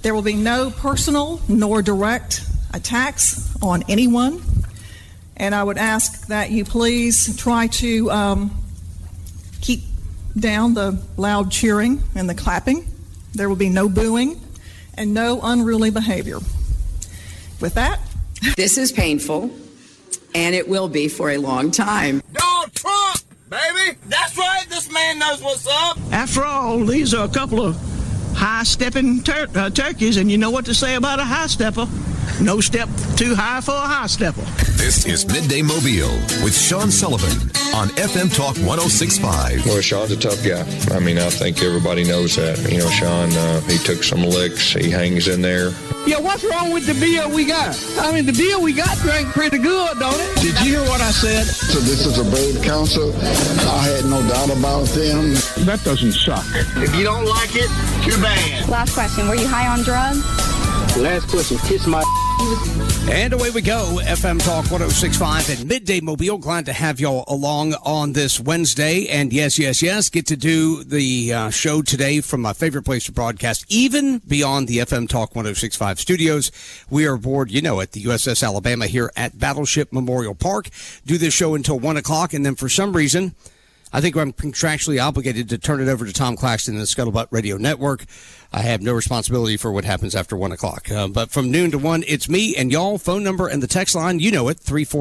There will be no personal nor direct attacks on anyone. And I would ask that you please try to keep down the loud cheering and the clapping. There will be no booing and no unruly behavior. With that, this is painful, and it will be for a long time. Donald Trump, baby! That's right, this man knows what's up. After all, these are a couple of high-stepping turkeys, and you know what to say about a high-stepper. No step too high for a high-stepper. This is Midday Mobile with Sean Sullivan on FM Talk 106.5. Well, Sean's a tough guy. I mean, I think everybody knows that. You know, Sean, he took some licks. He hangs in there. Yeah, what's wrong with the beer we got? I mean, the beer we got drank pretty good, don't it? Did you hear what I said? So this is a brave council. I had no doubt about them. That doesn't suck. If you don't like it, too bad. Last question, were you high on drugs? Last question, kiss my... And away we go, FM Talk 106.5 and Midday Mobile. Glad to have y'all along on this Wednesday. And yes, get to do the show today from my favorite place to broadcast, even beyond the FM Talk 106.5 studios. We are aboard, you know it, the USS Alabama here at Battleship Memorial Park. Do this show until 1 o'clock, and then for some reason, I think I'm contractually obligated to turn it over to Tom Claxton and the Scuttlebutt Radio Network. I have no responsibility for what happens after 1 o'clock. But from noon to 1, it's me and y'all. Phone number and the text line, you know it,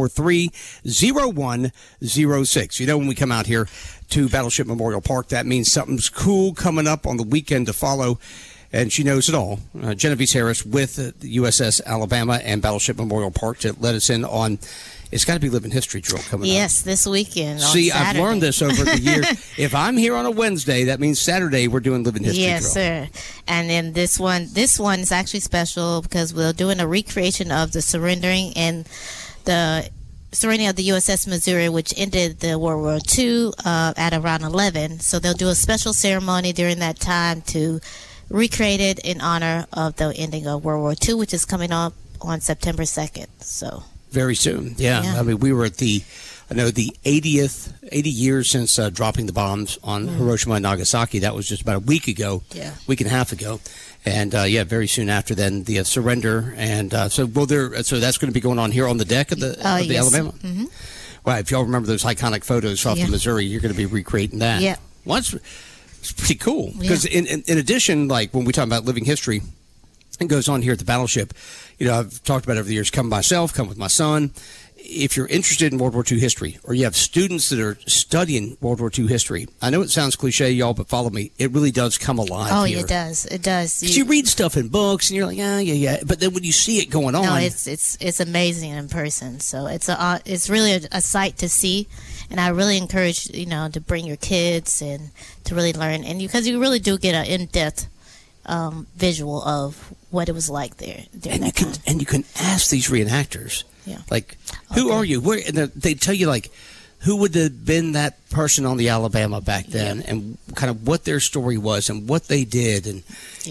343-0106. You know, when we come out here to Battleship Memorial Park, that means something's cool coming up on the weekend to follow. And she knows it all. Genevieve Harris with the USS Alabama and Battleship Memorial Park to let us in on... It's got to be Living History Drill coming up. Yes, this weekend. See, Saturday. I've learned this over the years. If I'm here on a Wednesday, that means Saturday we're doing Living History Drill. Yes, sir. And then this one is actually special because we're doing a recreation of the surrendering of the USS Missouri, which ended the World War II at around 11. So they'll do a special ceremony during that time to recreate it in honor of the ending of World War II, which is coming up on September 2nd. So... Very soon, yeah. I mean, we were at the 80 years since dropping the bombs on Hiroshima and Nagasaki. That was just about a week and a half ago. And, very soon after then, the surrender. And so that's going to be going on here on the deck of the Alabama? Mm-hmm. Well, if y'all remember those iconic photos off the Missouri, you're going to be recreating that. Yeah. Well, it's pretty cool. Because in addition, like when we talk about living history, it goes on here at the Battleship. You know, I've talked about it over the years. Come myself, come with my son. If you're interested in World War II history, or you have students that are studying World War II history, I know it sounds cliche, y'all, but follow me. It really does come alive here. Oh, it does. It does. Because you read stuff in books, and you're like, yeah. But then when you see it going on... No, it's amazing in person. So it's really a sight to see. And I really encourage, to bring your kids and to really learn. And because you really do get an in-depth visual of what it was like there. And you can ask these reenactors, like, who are you? Where? And they tell you, like, who would have been that person on the Alabama back then, and kind of what their story was and what they did, and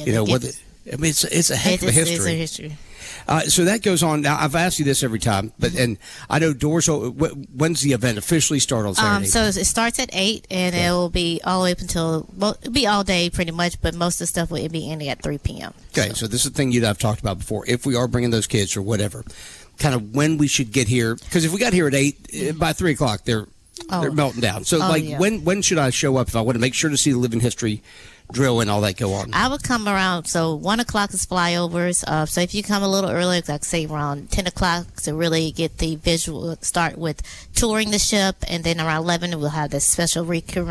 it's a heck of a history. It's a history. So that goes on. Now, I've asked you this every time, and I know doors. When's the event officially start on Saturday? So it starts at 8, and it will be all the way up until it'll be all day pretty much. But most of the stuff will be ending at 3 p.m. Okay, so this is the thing you and I've talked about before. If we are bringing those kids or whatever, kind of when we should get here, because if we got here at 8, by 3 o'clock they're melting down. So when should I show up if I want to make sure to see the living history drill and all that go on? I would come around, so 1 o'clock is flyovers. So if you come a little earlier, like say around 10 o'clock to really get the visual, start with touring the ship, and then around 11 we'll have the special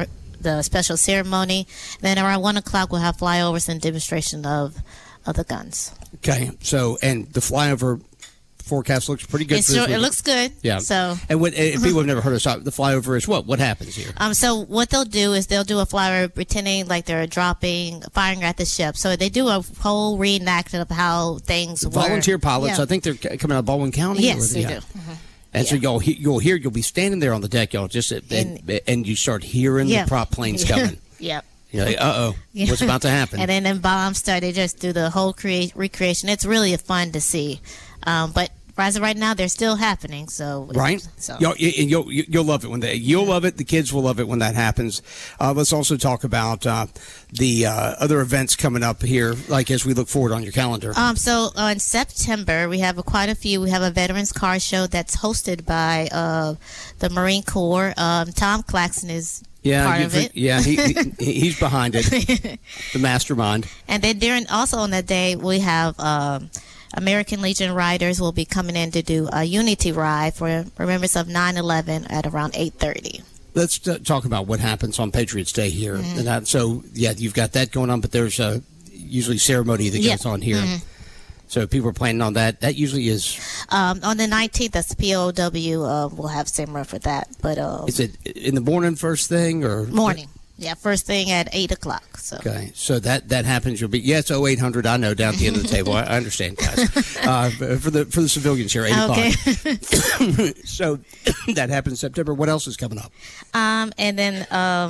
ceremony. Then around 1 o'clock we'll have flyovers and demonstration of the guns. Okay, so and the flyover forecast looks pretty good. It looks good. Yeah. So, and if people have never heard of the flyover, is what happens here? So what they'll do is they'll do a flyover pretending like they're firing at the ship. So they do a whole reenactment of how things were. Volunteer pilots. I think they're coming out of Baldwin County. Yes, they do. Mm-hmm. And so you'll be standing there on the deck, y'all, and you start hearing the prop planes coming. Yep. You're like, what's about to happen? And then bombs start. They just do the whole recreation. It's really fun to see. But as of right now, they're still happening. So right, so. You'll love it you'll love it. The kids will love it when that happens. Let's also talk about the other events coming up here, like as we look forward on your calendar. So in September, we have quite a few. We have a Veterans Car Show that's hosted by the Marine Corps. Tom Claxton is part of it. Yeah, he's behind it, the mastermind. And then also on that day, we have American Legion riders will be coming in to do a unity ride for remembrance of 9/11 at around 8:30. Let's talk about what happens on Patriots Day here. Mm-hmm. And so, you've got that going on, but there's usually ceremony that goes on here. Mm-hmm. So people are planning on that. That usually is... on the 19th, that's POW. We'll have similar for that. But is it in the morning first thing? Or morning. Yeah, first thing at 8 o'clock. So. Okay, so that happens. You'll be it's 0800. I know down at the end of the table. I understand, guys. For the civilians here, 8 o'clock. So that happens in September. What else is coming up? And then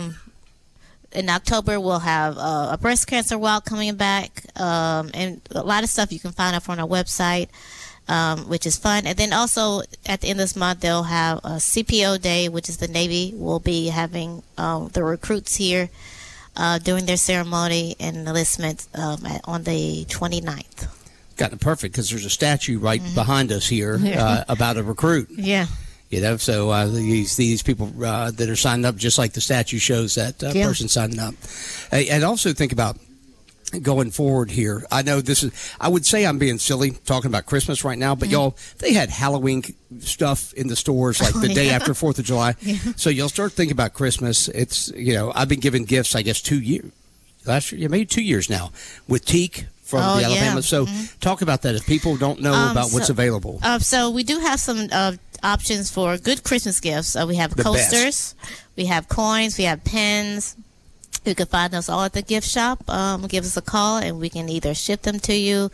in October we'll have a breast cancer walk coming back, and a lot of stuff you can find out on our website. Which is fun. And then also at the end of this month, they'll have a CPO Day, which is the Navy will be having the recruits here doing their ceremony and enlistment on the 29th. Got it perfect because there's a statue right behind us here about a recruit. Yeah. So these people that are signing up, just like the statue shows that person signing up. And also think about going forward here. I know I would say I'm being silly talking about Christmas right now, but y'all, they had Halloween stuff in the stores like the day after 4th of July. Yeah. So you'll start thinking about Christmas. It's, I've been giving gifts, I guess, 2 years. Last year, maybe 2 years now with teak from the Alabama. So talk about that if people don't know about what's available. So we do have some options for good Christmas gifts. We have coasters, we have coins, we have pens. You can find us all at the gift shop. Give us a call, and we can either ship them to you,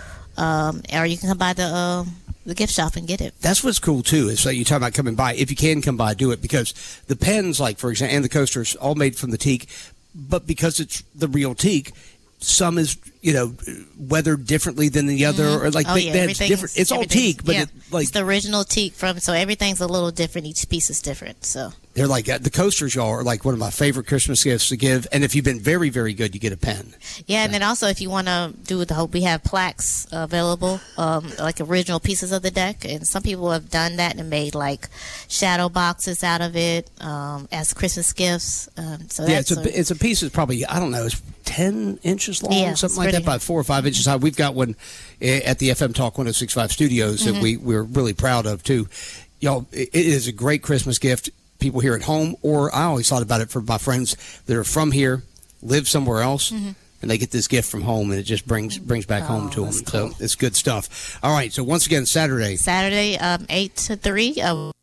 or you can come by the gift shop and get it. That's what's cool, too, is that you talk about coming by. If you can come by, do it, because the pens, like, for example, and the coasters, all made from the teak, but because it's the real teak, some is, weathered differently than the other, or like that's different. It's all teak, but it's the original teak so everything's a little different. Each piece is different, so. They're like, the coasters, y'all, are like one of my favorite Christmas gifts to give. And if you've been very, very good, you get a pen. Yeah, and then also if you want to do we have plaques available, like original pieces of the deck. And some people have done that and made like shadow boxes out of it as Christmas gifts. It's a piece that's probably, I don't know, it's 10 inches long, something like that, by 4 or 5 inches high. We've got one at the FM Talk 106.5 studios that we're really proud of, too. Y'all, it is a great Christmas gift. People here at home, or I always thought about it for my friends that are from here, live somewhere else, and they get this gift from home, and it just brings back home to them. Cool. So it's good stuff. All right, so once again, Saturday, 8 to 3.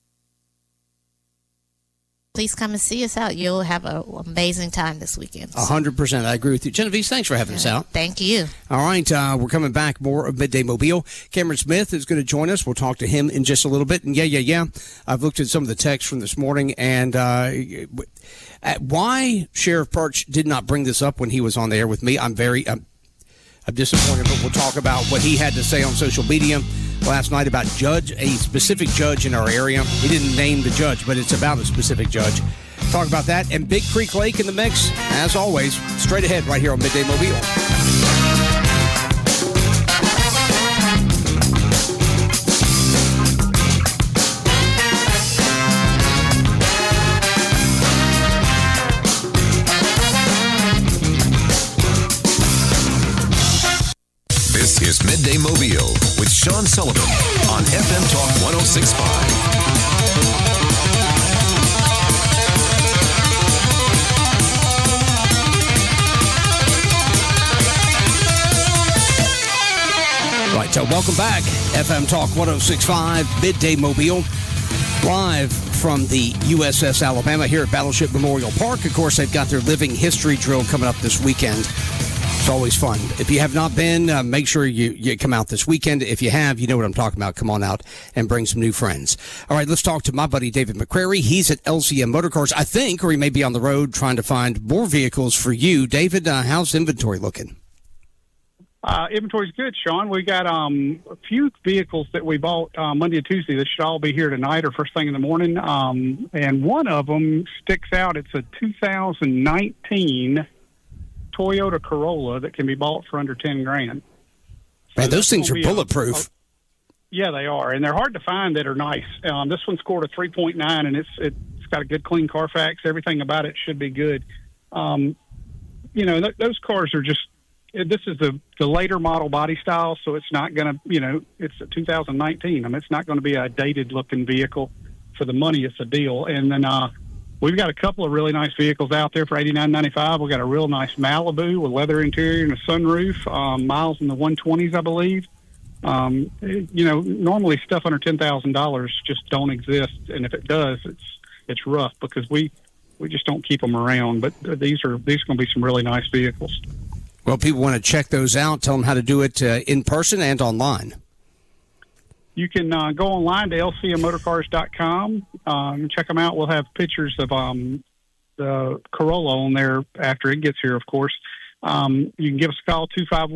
Please come and see us out. You'll have an amazing time this weekend. 100%. I agree with you. Genevieve, thanks for having us out. Thank you. All right. We're coming back. More of Midday Mobile. Cameron Smith is going to join us. We'll talk to him in just a little bit. And I've looked at some of the texts from this morning. And why Sheriff Perch did not bring this up when he was on the air with me, I'm disappointed. But we'll talk about what he had to say on social media last night about a specific judge in our area. He didn't name the judge, but it's about a specific judge. Talk about that and Big Creek Lake in the mix, as always, straight ahead right here on Midday Mobile. This is Midday Mobile with Sean Sullivan on FM Talk 106.5. Right, so welcome back. FM Talk 106.5, Midday Mobile, live from the USS Alabama here at Battleship Memorial Park. Of course, they've got their living history drill coming up this weekend. It's always fun. If you have not been, make sure you come out this weekend. If you have, you know what I'm talking about. Come on out and bring some new friends. All right, let's talk to my buddy David McCrary. He's at LCM Motorcars, I think, or he may be on the road trying to find more vehicles for you. David, how's inventory looking? Inventory's good, Sean. We got a few vehicles that we bought Monday and Tuesday that should all be here tonight or first thing in the morning. And one of them sticks out. It's a 2019 Toyota Corolla that can be bought for under $10,000. Man, those things are bulletproof. Yeah, they are, and they're hard to find that are nice. This one scored a 3.9, and it's got a good, clean Carfax. Everything about it should be good. Those cars are just. This is the later model body style, so it's not going to. It's a 2019. I mean, it's not going to be a dated looking vehicle. For the money, it's a deal. And then we've got a couple of really nice vehicles out there for $89.95. We've got a real nice Malibu with leather interior and a sunroof. Miles in the 120s, I believe. Normally stuff under $10,000 just don't exist, and if it does, it's rough because we just don't keep them around. But these are going to be some really nice vehicles. Well, people want to check those out. Tell them how to do it in person and online. You can go online to lcmmotorcars.com and check them out. We'll have pictures of the Corolla on there after it gets here, of course. You can give us a call,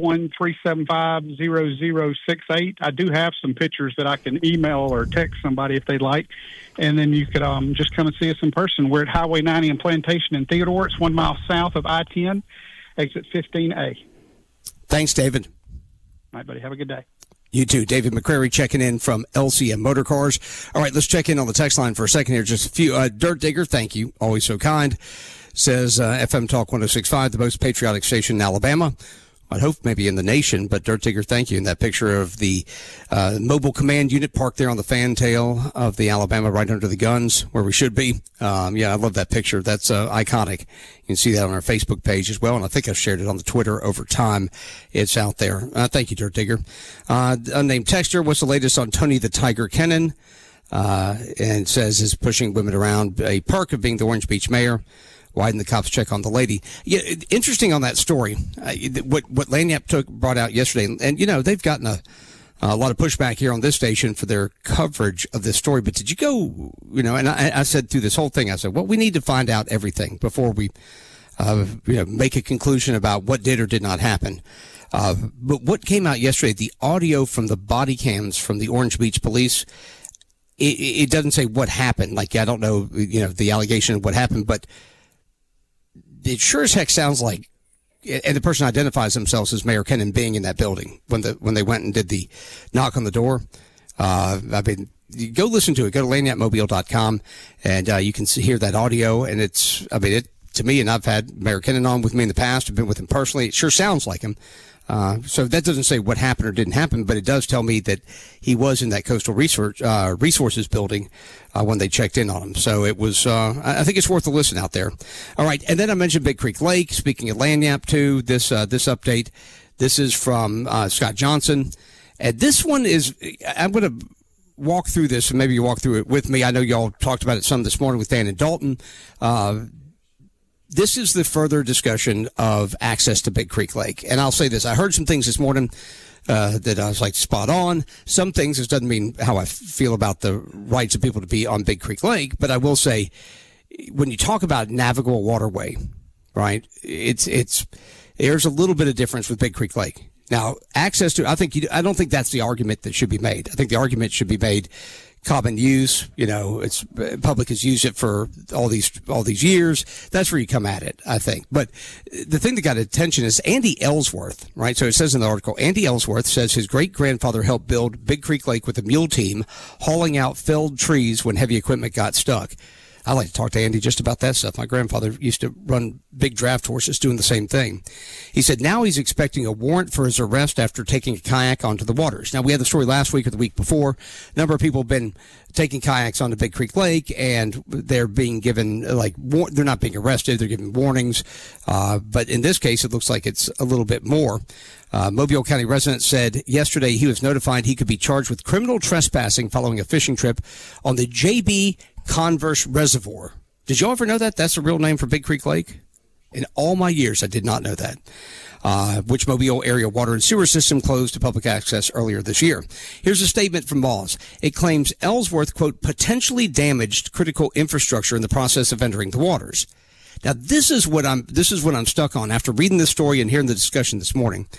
251-375-0068. I do have some pictures that I can email or text somebody if they'd like. And then you could just come and see us in person. We're at Highway 90 and Plantation in Theodore. It's 1 mile south of I-10, exit 15A. Thanks, David. All right, buddy. Have a good day. You too. David McCrary checking in from LCM Motor Cars. All right, let's check in on the text line for a second here. Just a few. Dirt Digger, thank you. Always so kind. Says FM Talk 106.5, the most patriotic station in Alabama. I'd hope maybe in the nation, but Dirt Digger, thank you. And that picture of the mobile command unit parked there on the fantail of the Alabama right under the guns where we should be. Yeah, I love that picture. That's iconic. You can see that on our Facebook page as well, and I think I've shared it on the Twitter over time. It's out there. Thank you, Dirt Digger. Unnamed texter, what's the latest on Tony the Tiger Kennan? And says is pushing women around, a perk of being the Orange Beach mayor. Why didn't the cops check on the lady? Yeah, interesting on that story. What Lagniappe brought out yesterday, and they've gotten a lot of pushback here on this station for their coverage of this story. But did you go? And I said through this whole thing, I said, well, we need to find out everything before we, make a conclusion about what did or did not happen. But what came out yesterday, the audio from the body cams from the Orange Beach police, it doesn't say what happened. Like I don't know, the allegation of what happened, but it sure as heck sounds like, and the person identifies themselves as Mayor Kennan being in that building when they went and did the knock on the door. You go listen to it. Go to lagniappemobile.com and you can hear that audio. And to me, and I've had Mayor Kennan on with me in the past. I've been with him personally. It sure sounds like him. So that doesn't say what happened or didn't happen, but it does tell me that he was in that Coastal Resources building when they checked in on him. So it was, I think it's worth a listen out there. All right. And then I mentioned Big Creek Lake. Speaking of Lagniappe too, this update, this is from Scott Johnson. And this one is, I'm going to walk through this and maybe you walk through it with me. I know y'all talked about it some this morning with Dan and Dalton. This is the further discussion of access to Big Creek Lake. And I'll say this. I heard some things this morning that I was like spot on. Some things, this doesn't mean how I feel about the rights of people to be on Big Creek Lake. But I will say, when you talk about navigable waterway, right, there's a little bit of difference with Big Creek Lake. Now, access to, I don't think that's the argument that should be made. I think the argument should be made common use, it's public has used it for all these years. That's where you come at it, I think. But the thing that got attention is Andy Ellsworth, right? So it says in the article, Andy Ellsworth says his great-grandfather helped build Big Creek Lake with a mule team, hauling out felled trees when heavy equipment got stuck. I like to talk to Andy just about that stuff. My grandfather used to run big draft horses doing the same thing. He said now he's expecting a warrant for his arrest after taking a kayak onto the waters. Now, we had the story last week or the week before. A number of people have been taking kayaks onto Big Creek Lake, and they're being given, they're not being arrested. They're given warnings. But in this case, it looks like it's a little bit more. Mobile County resident said yesterday he was notified he could be charged with criminal trespassing following a fishing trip on the J.B. Converse Reservoir. Did you ever know that? That's the real name for Big Creek Lake? In all my years, I did not know that. Which Mobile area water and sewer system closed to public access earlier this year. Here's a statement from Moss. It claims Ellsworth, quote, potentially damaged critical infrastructure in the process of entering the waters. Now, this is what I'm stuck on after reading this story and hearing the discussion this morning.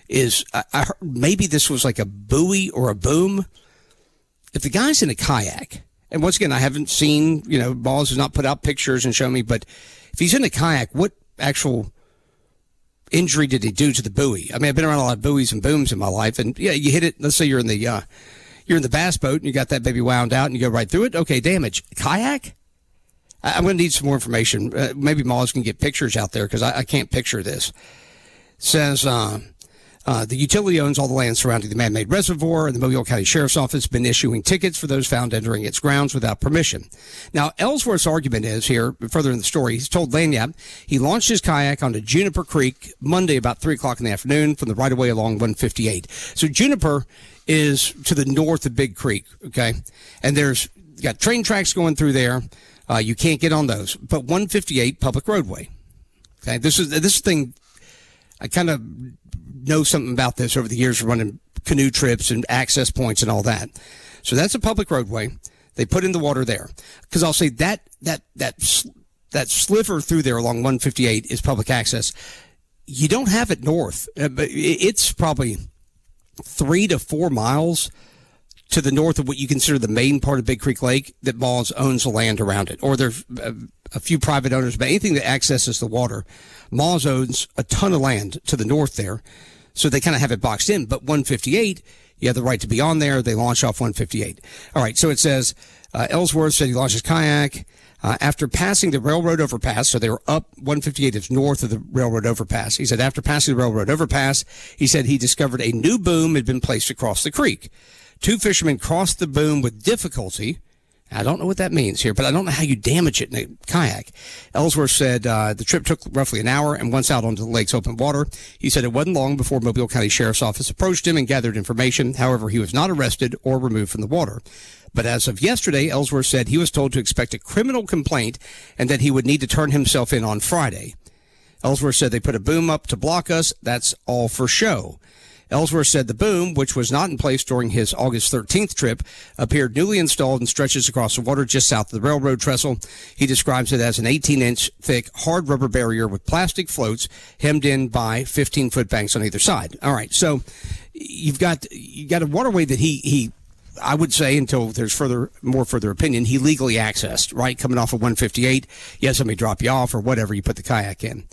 is I heard maybe this was like a buoy or a boom. If the guy's in a kayak, and once again, I haven't seen, Balls has not put out pictures and shown me, but if he's in a kayak, what actual injury did he do to the buoy? I mean, I've been around a lot of buoys and booms in my life, and yeah, you hit it. Let's say you're in the bass boat and you got that baby wound out and you go right through it. Okay, damage. Kayak? I'm going to need some more information. Maybe Moz can get pictures out there because I can't picture this. It says the utility owns all the land surrounding the man-made reservoir, and the Mobile County Sheriff's Office has been issuing tickets for those found entering its grounds without permission. Now, Ellsworth's argument is here, further in the story, he's told Lanyap he launched his kayak onto Juniper Creek Monday about 3 o'clock in the afternoon from the right-of-way along 158. So Juniper is to the north of Big Creek, okay? And you got train tracks going through there. You can't get on those. But 158, public roadway. Okay, this thing, I kind of know something about this over the years of running canoe trips and access points and all that. So that's a public roadway. They put in the water there. Because I'll say that sliver through there along 158 is public access. You don't have it north. But it's probably 3 to 4 miles to the north of what you consider the main part of Big Creek Lake that Moz owns the land around it. Or there's a few private owners, but anything that accesses the water, Moz owns a ton of land to the north there. So they kind of have it boxed in. But 158, you have the right to be on there. They launch off 158. All right, so it says Ellsworth said he launched his kayak after passing the railroad overpass. So they were up 158 is north of the railroad overpass. He said after passing the railroad overpass, he said he discovered a new boom had been placed across the creek. 2 fishermen crossed the boom with difficulty. I don't know what that means here, but I don't know how you damage it in a kayak. Ellsworth said the trip took roughly an hour, and once out onto the lake's open water, he said it wasn't long before Mobile County Sheriff's Office approached him and gathered information. However, he was not arrested or removed from the water. But as of yesterday, Ellsworth said he was told to expect a criminal complaint and that he would need to turn himself in on Friday. Ellsworth said they put a boom up to block us. That's all for show. Ellsworth said the boom, which was not in place during his August 13th trip, appeared newly installed and stretches across the water just south of the railroad trestle. He describes it as an 18-inch thick hard rubber barrier with plastic floats hemmed in by 15-foot banks on either side. All right, so you got a waterway that he I would say, until there's more further opinion, he legally accessed, right? Coming off of 158, you have somebody drop you off or whatever, you put the kayak in.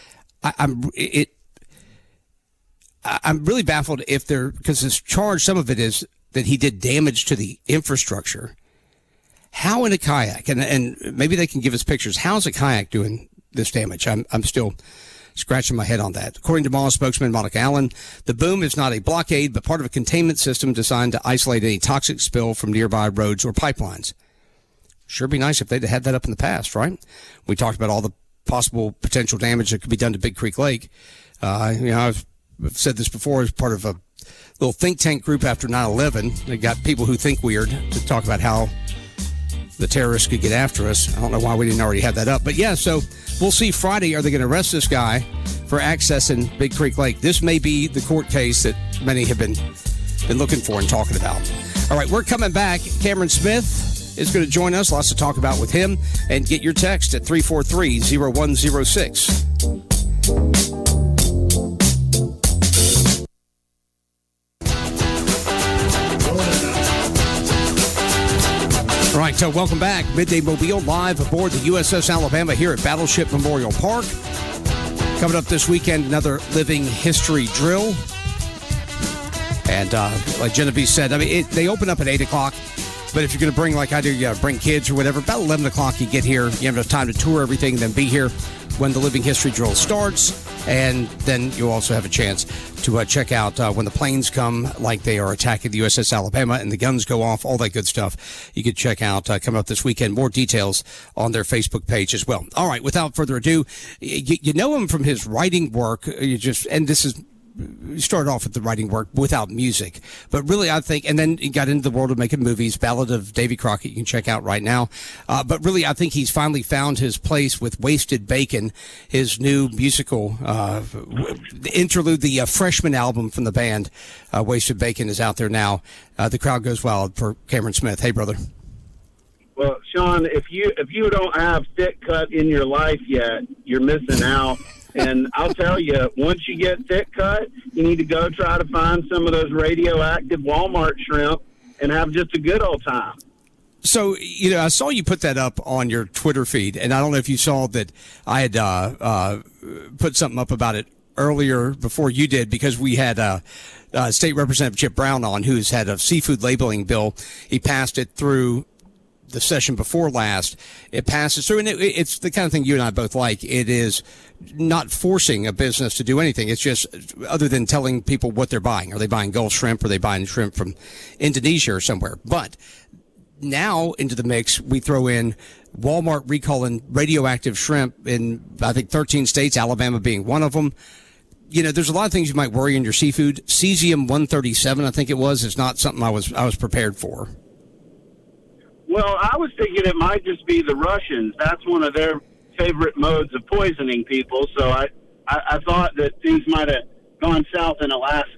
I'm really baffled because his charge, some of it is that he did damage to the infrastructure. How in a kayak, and maybe they can give us pictures, how's a kayak doing this damage? I'm still scratching my head on that. According to Moz spokesman Monica Allen, the boom is not a blockade, but part of a containment system designed to isolate any toxic spill from nearby roads or pipelines. Sure be nice if they'd had that up in the past, right? We talked about all the possible potential damage that could be done to Big Creek Lake. I've said this before as part of a little think tank group after 9/11. They got people who think weird to talk about how the terrorists could get after us. I don't know why we didn't already have that up. But yeah, so we'll see Friday. Are they going to arrest this guy for accessing Big Creek Lake? This may be the court case that many have been looking for and talking about. All right, we're coming back. Cameron Smith is going to join us. Lots to talk about with him. And get your text at 343-0106. All right, so welcome back. Midday Mobile live aboard the USS Alabama here at Battleship Memorial Park. Coming up this weekend, another living history drill. And like Genevieve said, I mean, they open up at 8 o'clock. But if you're going to bring, like I do, bring kids or whatever, about 11 o'clock you get here. You have enough time to tour everything and then be here when the living history drill starts. And then you'll also have a chance to check out when the planes come, like they are attacking the USS Alabama and the guns go off, all that good stuff. You could check out coming up this weekend. More details on their Facebook page as well. All right, without further ado, you know him from his writing work. You started off with the writing work without music, but really I think, and then he got into the world of making movies. Ballad of Davy Crockett you can check out right now. But really I think he's finally found his place with Wasted Bacon, his new musical interlude, the freshman album from the band. Wasted Bacon is out there now. The crowd goes wild for Cameron Smith. Hey, brother. Well, Sean, if you don't have Thick Cut in your life yet, you're missing out. And I'll tell you, once you get thick cut, you need to go try to find some of those radioactive Walmart shrimp and have just a good old time. So, I saw you put that up on your Twitter feed, and I don't know if you saw that I had put something up about it earlier before you did, because we had State Representative Chip Brown on, who's had a seafood labeling bill. He passed it through the session before last. It passes through, and it's the kind of thing you and I both like. It is not forcing a business to do anything. It's just, other than telling people what they're buying. Are they buying Gulf shrimp? Are they buying shrimp from Indonesia or somewhere? But now into the mix, we throw in Walmart recalling radioactive shrimp in, I think, 13 states, Alabama being one of them. There's a lot of things you might worry in your seafood. Cesium-137, I think it was, is not something I was prepared for. Well, I was thinking it might just be the Russians. That's one of their favorite modes of poisoning people. So I thought that things might have gone south in Alaska.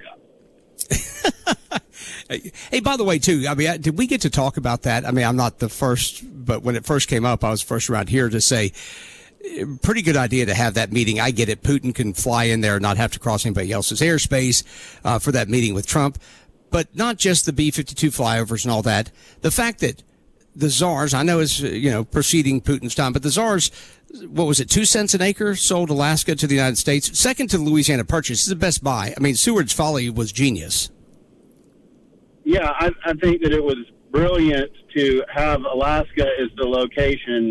Hey, by the way, too, did we get to talk about that? I'm not the first, but when it first came up, I was first around here to say, pretty good idea to have that meeting. I get it. Putin can fly in there and not have to cross anybody else's airspace for that meeting with Trump. But not just the B-52 flyovers and all that. The fact that the czars, I know is, preceding Putin's time, but the czars, what was it, 2 cents an acre, sold Alaska to the United States, second to the Louisiana Purchase. This is the best buy. Seward's Folly was genius. Yeah, I think that it was brilliant to have Alaska as the location.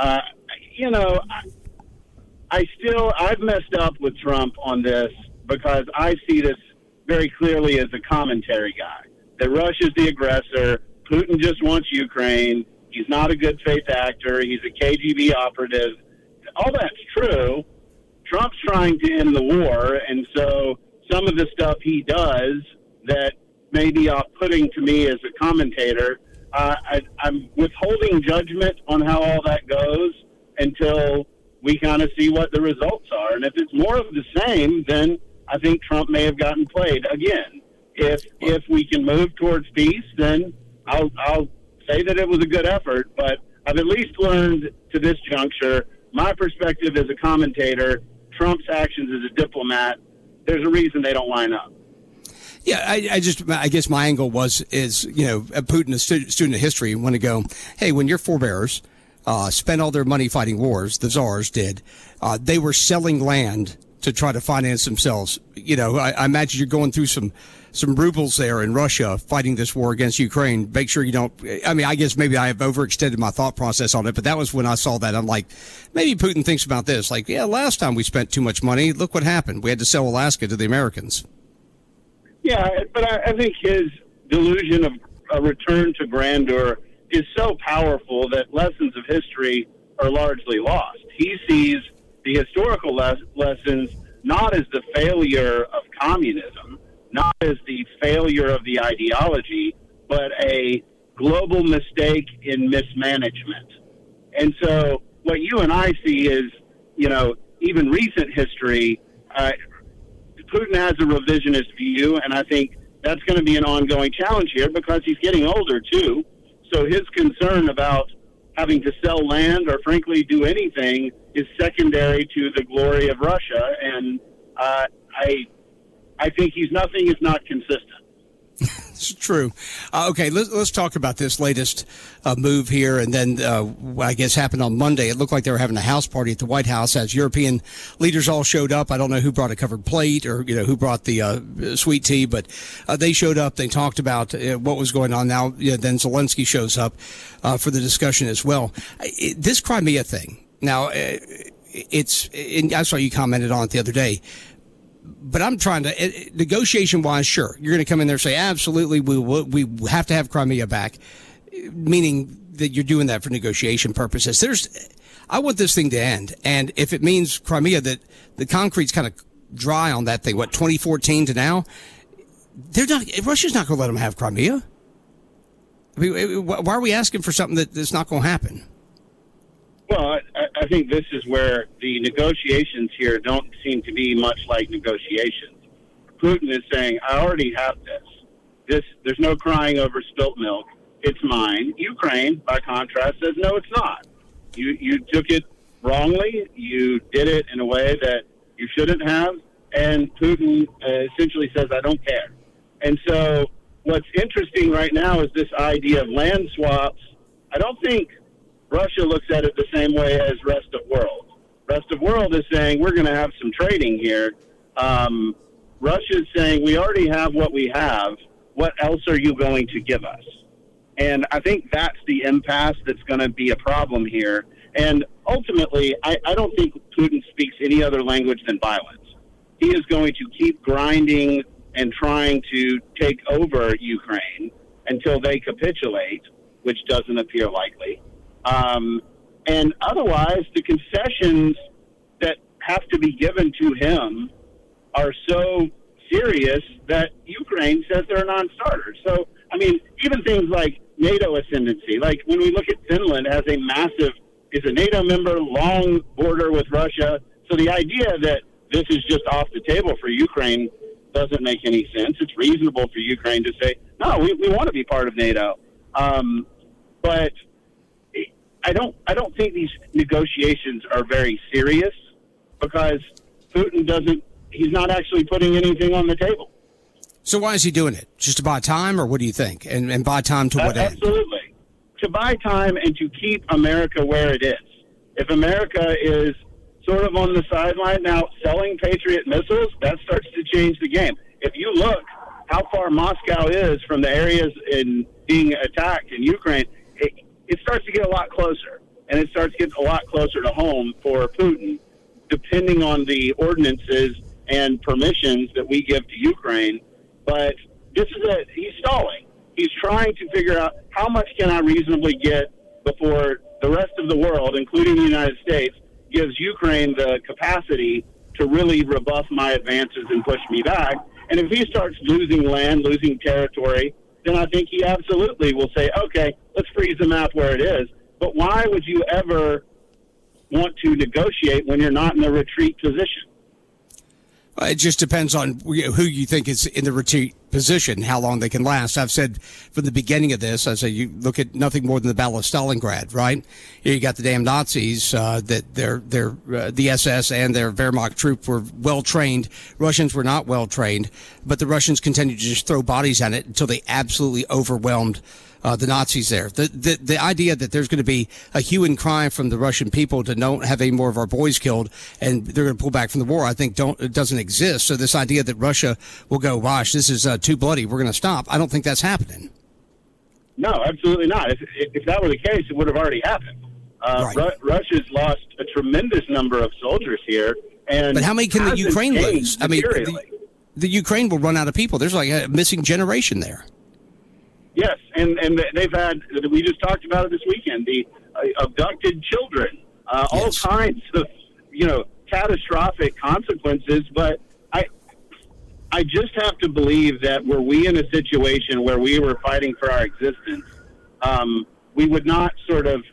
I've messed up with Trump on this because I see this very clearly as a commentary guy. That Russia's the aggressor. Putin just wants Ukraine. He's not a good faith actor. He's a KGB operative. All that's true. Trump's trying to end the war, and so some of the stuff he does that may be off-putting to me as a commentator, I'm withholding judgment on how all that goes until we kind of see what the results are. And if it's more of the same, then I think Trump may have gotten played again. If we can move towards peace, then I'll say that it was a good effort. But I've at least learned to this juncture, my perspective as a commentator, Trump's actions as a diplomat, there's a reason they don't line up. Yeah, I guess my angle is Putin, a student of history, want to go, hey, when your forebears spent all their money fighting wars, the czars did, they were selling land to try to finance themselves. I imagine you're going through some rubles there in Russia fighting this war against Ukraine. Make sure you don't, I guess maybe I have overextended my thought process on it, but that was when I saw that. I'm like, maybe Putin thinks about this. Like, yeah, last time we spent too much money, look what happened. We had to sell Alaska to the Americans. Yeah, but I think his delusion of a return to grandeur is so powerful that lessons of history are largely lost. He sees the historical lessons not as the failure of communism, not as the failure of the ideology, but a global mistake in mismanagement. And so what you and I see is, even recent history, Putin has a revisionist view, and I think that's going to be an ongoing challenge here because he's getting older, too. So his concern about having to sell land or, frankly, do anything is secondary to the glory of Russia. And I think nothing is not consistent. It's true. Okay, let's talk about this latest move here. And then I guess happened on Monday. It looked like they were having a house party at the White House as European leaders all showed up. I don't know who brought a covered plate or who brought the sweet tea, but they showed up. They talked about what was going on. Now then Zelensky shows up for the discussion as well. This Crimea thing. Now I saw you commented on it the other day. But I'm trying to, negotiation-wise, sure. You're going to come in there and say, absolutely, we have to have Crimea back, meaning that you're doing that for negotiation purposes. I want this thing to end. And if it means Crimea, that the concrete's kind of dry on that thing, 2014 to now, Russia's not going to let them have Crimea. Why are we asking for something that's not going to happen? Well, I think this is where the negotiations here don't seem to be much like negotiations. Putin is saying, I already have this. There's no crying over spilt milk. It's mine. Ukraine, by contrast, says, no, it's not. You took it wrongly. You did it in a way that you shouldn't have, and Putin essentially says, I don't care. And so what's interesting right now is this idea of land swaps. I don't think Russia looks at it the same way as rest of world. Rest of world is saying, we're going to have some trading here. Russia's saying, we already have what we have. What else are you going to give us? And I think that's the impasse that's going to be a problem here. And ultimately, I don't think Putin speaks any other language than violence. He is going to keep grinding and trying to take over Ukraine until they capitulate, which doesn't appear likely. And otherwise, the concessions that have to be given to him are so serious that Ukraine says they're a non-starter. So, I mean, even things like NATO ascendancy, like when we look at Finland has is a NATO member, long border with Russia. So the idea that this is just off the table for Ukraine doesn't make any sense. It's reasonable for Ukraine to say, no, we want to be part of NATO. But I don't think these negotiations are very serious because Putin he's not actually putting anything on the table. So why is he doing it? Just to buy time, or what do you think? And buy time to what end? Absolutely. To buy time and to keep America where it is. If America is sort of on the sideline now selling Patriot missiles, that starts to change the game. If you look how far Moscow is from the areas in being attacked in Ukraine, it starts to get a lot closer. And it starts to get a lot closer to home for Putin, depending on the ordinances and permissions that we give to Ukraine. But he's stalling. He's trying to figure out how much can I reasonably get before the rest of the world, including the United States, gives Ukraine the capacity to really rebuff my advances and push me back. And if he starts losing land, losing territory, then I think he absolutely will say, okay, let's freeze the map where it is. But why would you ever want to negotiate when you're not in a retreat position? It just depends on who you think is in the retreat position, how long they can last. I've said from the beginning of this, I say you look at nothing more than the Battle of Stalingrad, right? Here you got the damn Nazis, that the SS and their Wehrmacht troop were well trained. Russians were not well trained, but the Russians continued to just throw bodies at it until they absolutely overwhelmed the Nazis there. The idea that there's going to be a hue and cry from the Russian people to don't have any more of our boys killed and they're going to pull back from the war, I think it doesn't exist. So this idea that Russia will go, gosh, this is too bloody, we're going to stop, I don't think that's happening. No, absolutely not. If that were the case, it would have already happened. Right. Russia's lost a tremendous number of soldiers here. But how many can the Ukraine lose? I mean, the Ukraine will run out of people. There's like a missing generation there. Yes, and they've had, we just talked about it this weekend, the abducted children, all kinds of, catastrophic consequences. But I just have to believe that were we in a situation where we were fighting for our existence, we would not sort of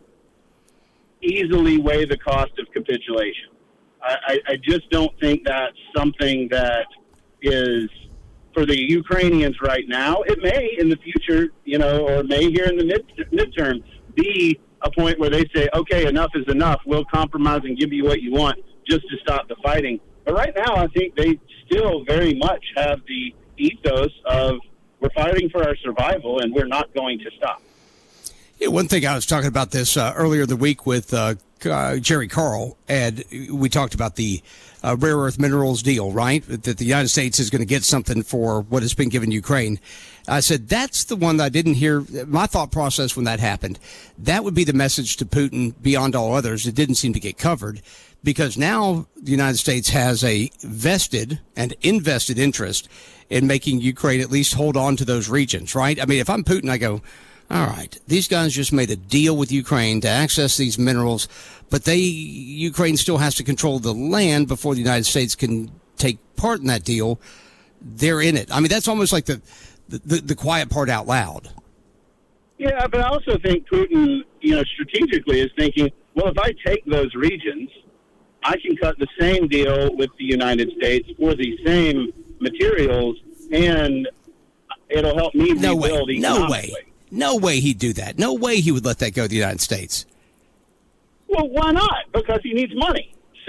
easily weigh the cost of capitulation. I just don't think that's something that is for the Ukrainians right now. It may in the future, or may here in the midterm be a point where they say, okay, enough is enough. We'll compromise and give you what you want just to stop the fighting. But right now, I think they still very much have the ethos of we're fighting for our survival and we're not going to stop. Yeah, one thing I was talking about this earlier the week with Jerry Carl, and we talked about the rare earth minerals deal, right? That the United States is going to get something for what has been given Ukraine. I said, that's the one that I didn't hear. My thought process when that happened, that would be the message to Putin beyond all others. It didn't seem to get covered because now the United States has a vested and invested interest in making Ukraine at least hold on to those regions, right? I mean, if I'm Putin, I go, all right, these guys just made a deal with Ukraine to access these minerals, but Ukraine still has to control the land before the United States can take part in that deal. They're in it. I mean, that's almost like the quiet part out loud. Yeah, but I also think Putin, strategically is thinking, well, if I take those regions, I can cut the same deal with the United States for the same materials, and it'll help me rebuild economically. No way he'd do that. No way he would let that go to the United States. Well, why not? Because he needs money.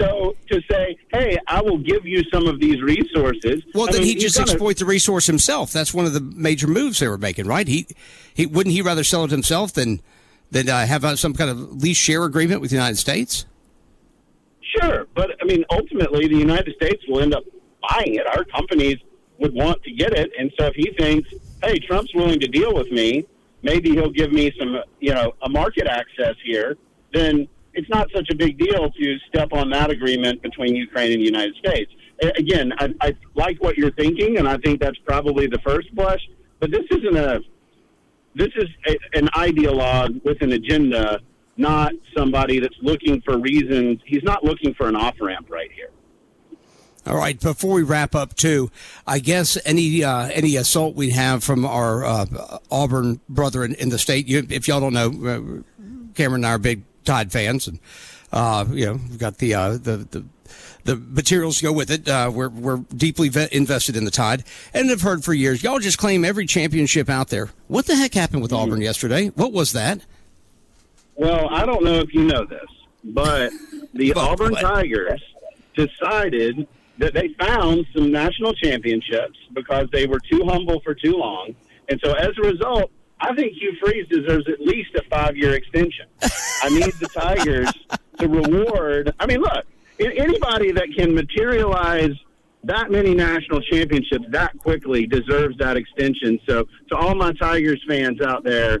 So to say, hey, I will give you some of these resources. Well, then he'd just exploit the resource himself. That's one of the major moves they were making, right? He wouldn't he rather sell it himself than have some kind of lease share agreement with the United States? Sure, but I mean, ultimately, the United States will end up buying it. Our companies would want to get it, and so if he thinks, hey, Trump's willing to deal with me, maybe he'll give me some, a market access here, then it's not such a big deal to step on that agreement between Ukraine and the United States. Again, I like what you're thinking, and I think that's probably the first blush, but this is an ideologue with an agenda, not somebody that's looking for reasons. He's not looking for an off-ramp right here. All right. Before we wrap up, too, I guess any assault we have from our Auburn brethren in the state. If y'all don't know, Cameron and I are big Tide fans, and we've got the materials to go with it. We're deeply invested in the Tide, and have heard for years. Y'all just claim every championship out there. What the heck happened with Auburn yesterday? What was that? Well, I don't know if you know this, but the Auburn Tigers decided that they found some national championships because they were too humble for too long. And so as a result, I think Hugh Freeze deserves at least a 5-year extension. I need the Tigers to reward. I mean, look, anybody that can materialize that many national championships that quickly deserves that extension. So to all my Tigers fans out there,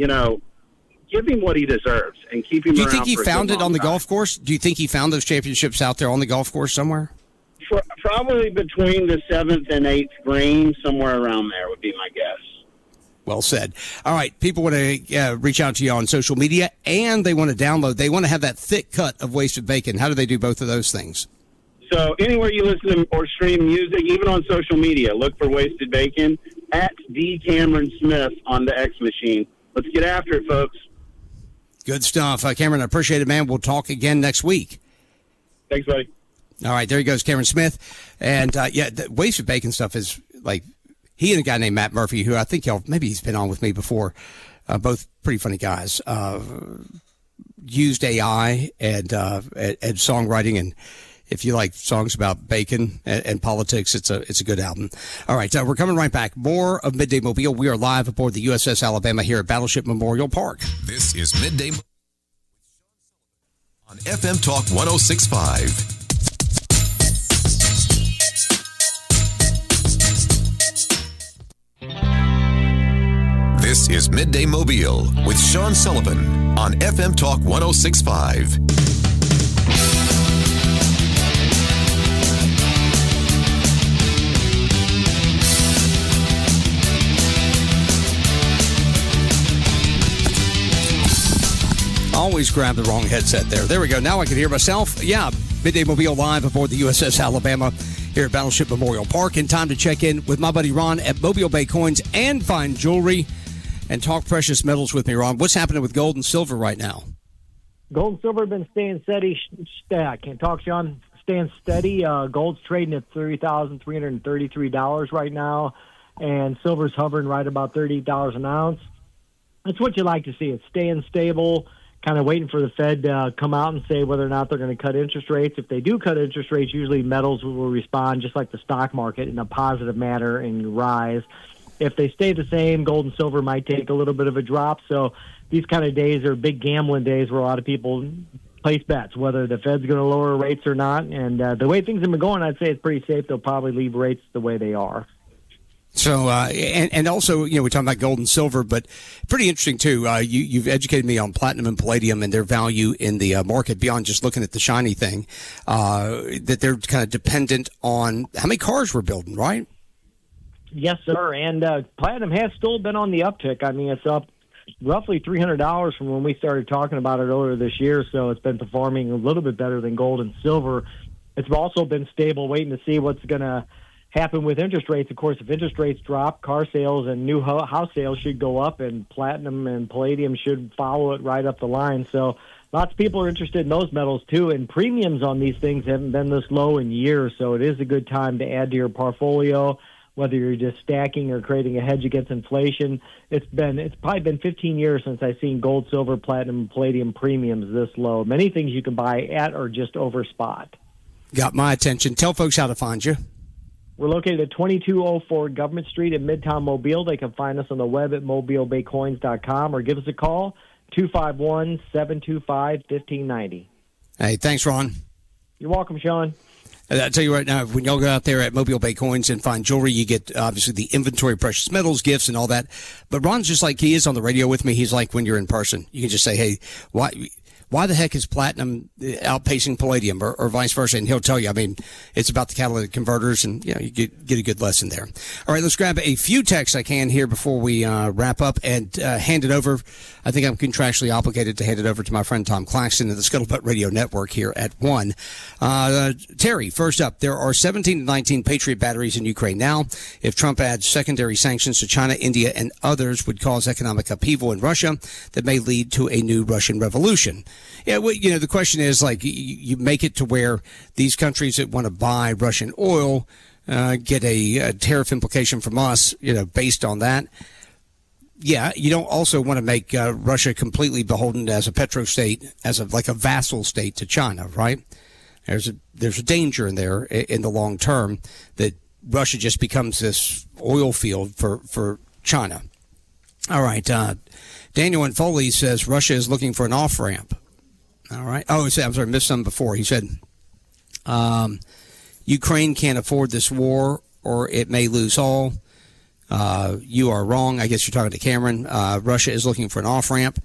give him what he deserves and keep him around. Do you think he for found it on the time. golf course? Do you think he found those championships out there on the golf course somewhere? Probably between the 7th and 8th green, somewhere around there would be my guess. Well said. All right, people want to reach out to you on social media, and they want to download. They want to have that thick cut of Wasted Bacon. How do they do both of those things? So anywhere you listen to or stream music, even on social media, look for Wasted Bacon at D. Cameron Smith on the X machine. Let's get after it, folks. Good stuff. Cameron, I appreciate it, man. We'll talk again next week. Thanks, buddy. All right, there he goes, Cameron Smith. And, the Wasted Bacon stuff is like he and a guy named Matt Murphy, who I think maybe he's been on with me before, both pretty funny guys, used AI and songwriting. And if you like songs about bacon and politics, it's a good album. All right, we're coming right back. More of Midday Mobile. We are live aboard the USS Alabama here at Battleship Memorial Park. This is Midday on FM Talk 106.5. This is Midday Mobile with Sean Sullivan on FM Talk 106.5. Always grab the wrong headset there. There we go. Now I can hear myself. Yeah, Midday Mobile live aboard the USS Alabama here at Battleship Memorial Park. In time to check in with my buddy Ron at Mobile Bay Coins and Fine Jewelry and talk precious metals with me, Ron. What's happening with gold and silver right now? Gold and silver have been staying steady. I can't talk, Sean. Staying steady. Gold's trading at $30,333 right now, and silver's hovering right about $30 an ounce. That's what you like to see. It's staying stable, kind of waiting for the Fed to come out and say whether or not they're going to cut interest rates. If they do cut interest rates, usually metals will respond just like the stock market in a positive manner and rise. If they stay the same, gold and silver might take a little bit of a drop. So these kind of days are big gambling days where a lot of people place bets, whether the Fed's going to lower rates or not. And the way things have been going, I'd say it's pretty safe. They'll probably leave rates the way they are. So, and also, we're talking about gold and silver, but pretty interesting, too. You've educated me on platinum and palladium and their value in the market beyond just looking at the shiny thing, that they're kind of dependent on how many cars we're building, right? Yes, sir. And platinum has still been on the uptick. I mean, it's up roughly $300 from when we started talking about it earlier this year, so it's been performing a little bit better than gold and silver. It's also been stable, waiting to see what's going to happen with interest rates. Of course, if interest rates drop, car sales and new house sales should go up, and platinum and palladium should follow it right up the line. So lots of people are interested in those metals, too, and premiums on these things haven't been this low in years, so it is a good time to add to your portfolio. whether you're just stacking or creating a hedge against inflation. It's probably been 15 years since I've seen gold, silver, platinum, and palladium premiums this low. Many things you can buy at or just over spot. Got my attention. Tell folks how to find you. We're located at 2204 Government Street in Midtown Mobile. They can find us on the web at mobilebaycoins.com or give us a call, 251-725-1590. Hey, thanks, Ron. You're welcome, Sean. I'll tell you right now, when y'all go out there at Mobile Bay Coins and find jewelry, you get obviously the inventory of precious metals, gifts, and all that. But Ron's just like he is on the radio with me. He's like when you're in person. You can just say, hey, why the heck is platinum outpacing palladium or vice versa? And he'll tell you. I mean, it's about the catalytic converters, and you get a good lesson there. All right, let's grab a few texts I can here before we wrap up and hand it over. I think I'm contractually obligated to hand it over to my friend Tom Claxton of the Scuttlebutt Radio Network here at 1. Terry, first up, there are 17 to 19 Patriot batteries in Ukraine now. If Trump adds secondary sanctions to China, India, and others would cause economic upheaval in Russia that may lead to a new Russian revolution. Yeah, well, the question is, like, you make it to where these countries that want to buy Russian oil get a tariff implication from us, based on that. Yeah, you don't also want to make Russia completely beholden as a petrostate, as a vassal state to China, right? There's a danger in there in the long term that Russia just becomes this oil field for China. All right, Daniel and Foley says Russia is looking for an off-ramp. All right. Oh, I'm sorry, I missed some before. He said Ukraine can't afford this war or it may lose all. You are wrong. I guess you're talking to Cameron. Russia is looking for an off-ramp.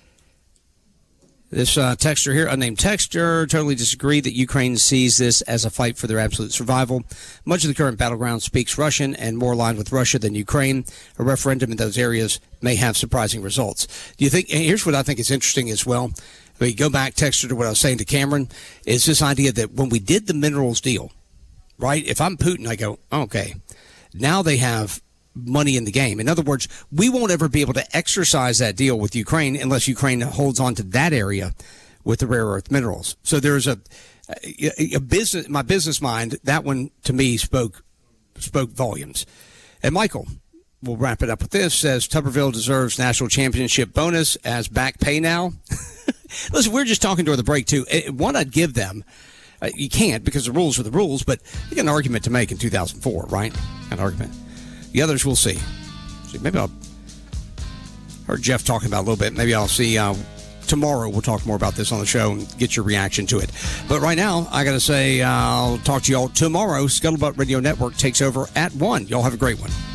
This texter here, unnamed texter, totally disagree that Ukraine sees this as a fight for their absolute survival. Much of the current battleground speaks Russian and more aligned with Russia than Ukraine. A referendum in those areas may have surprising results. Do you think? Here's what I think is interesting as well. We go back, texter, to what I was saying to Cameron, is this idea that when we did the minerals deal, right, if I'm Putin, I go, okay, now they have money in the game. In other words, we won't ever be able to exercise that deal with Ukraine unless Ukraine holds on to that area with the rare earth minerals. So there's a business, my business mind, that one to me spoke volumes. And Michael, we'll wrap it up with this, says Tuberville deserves national championship bonus as back pay now. Listen, we're just talking during the break, too. One I'd give them, you can't because the rules are the rules, but you got an argument to make in 2004, right? An argument. The others we'll see. Maybe I'll heard Jeff talking about it a little bit. Maybe I'll see tomorrow. We'll talk more about this on the show and get your reaction to it. But right now, I got to say, I'll talk to y'all tomorrow. Scuttlebutt Radio Network takes over at 1. Y'all have a great one.